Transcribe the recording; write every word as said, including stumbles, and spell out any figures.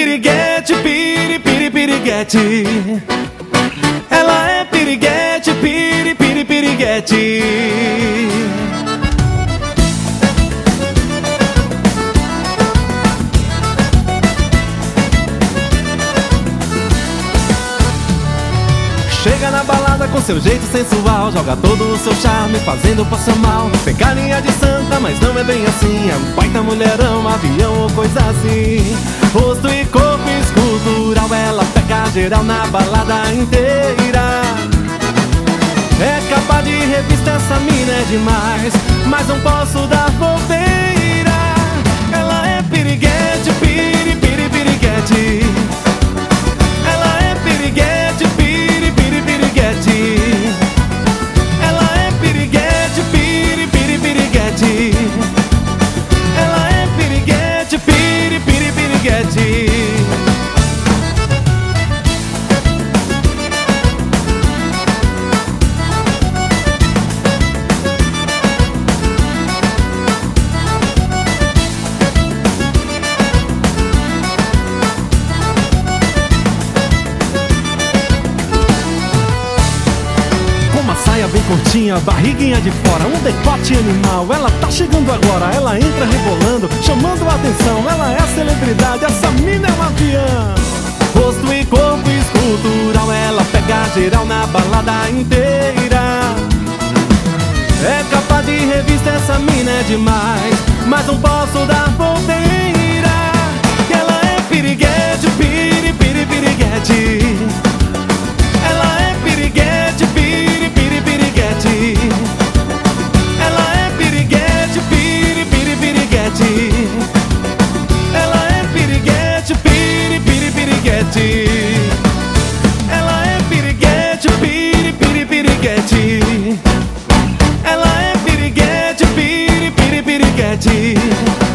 piriguete, piri, piri, piriguete. Ela é piriguete, piri, piri, piriguete. Chega na balada com seu jeito sensual, joga todo o seu charme fazendo passar mal. Tem carinha de santa, mas não é bem assim. É um baita mulherão, avião ou coisa assim. Rosto e corpo escultural, ela pega geral na balada inteira. É capa de revista, essa mina é demais, mas não posso dar bobeira. Ela é piriguete, piri, piri, piriguete. Ela é piriguete, piri, piri, piriguete. Ela é piriguete, piri, piri, piriguete. Ela é piriguete, piri, piri, piriguete. Saia bem curtinha, barriguinha de fora, um decote animal. Ela tá chegando agora, ela entra rebolando, chamando a atenção. Ela é a celebridade, essa mina é um avião. Rosto e corpo escultural, ela pega geral na balada inteira. É capa de revista, essa mina é demais, mas não posso dar bobeira. Ela é piriguete, piri, piri, piriguete. Ela é piriguete, piri, piri, piriguete. Ela é piriguete, piri, piri, piriguete. Ela é piriguete, piri, piri, piriguete. Ela é piriguete, piri, piri, piriguete. Ela é piriguete, piri, piri, piriguete.